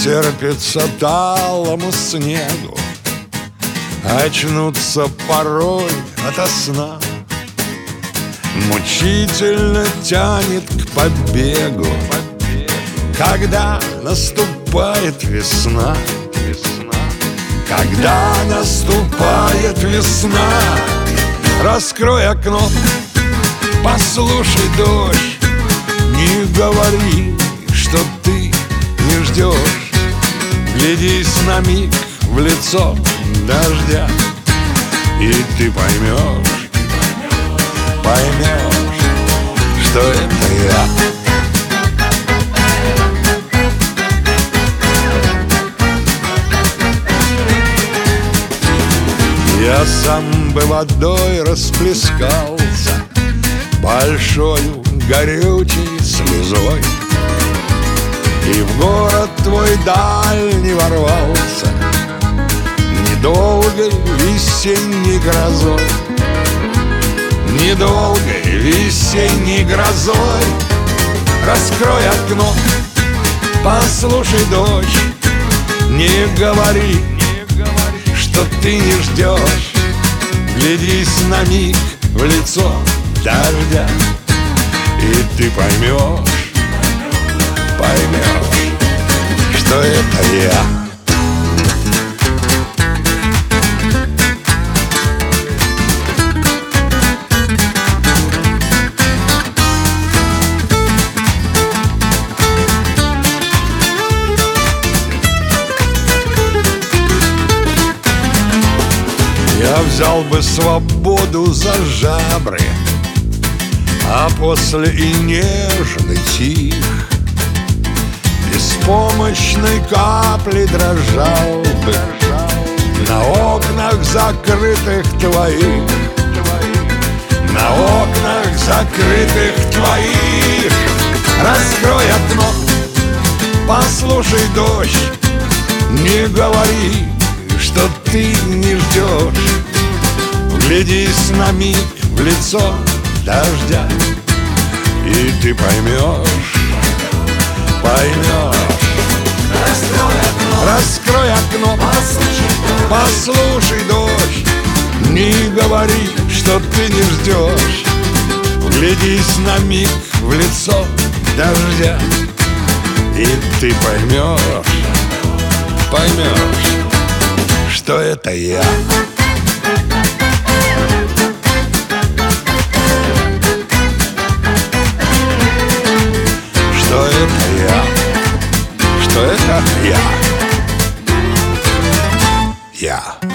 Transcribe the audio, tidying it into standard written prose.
терпится талому снегу, очнуться порой ото сна. Мучительно тянет к побегу, когда наступает весна. Когда наступает весна, раскрой окно, послушай дождь. Не говори, что ты не ждешь. Глядись на миг в лицо дождя, и ты поймешь, что это я. Я сам бы водой расплескался, большою горючей слезой, и в город твой дальний ворвался недолгой весенней грозой. Недолгой весенней грозой. Раскрой окно, послушай дождь. Не говори, что ты не ждешь. Глядись на миг в лицо дождя, и ты поймешь, что это я. Я взял бы свободу за жабры, а после и нежный тих беспомощной капли дрожал бы на окнах закрытых твоих. На окнах закрытых твоих. Раскрой окно, послушай дождь. Не говори, что ты не ждешь. Вглядись на миг в лицо дождя, и ты поймешь. Раскрой окно, послушай дождь. Не говори, что ты не ждешь. Вглядись на миг в лицо дождя, и ты поймешь, что это я. Что это я. Что это я. Я.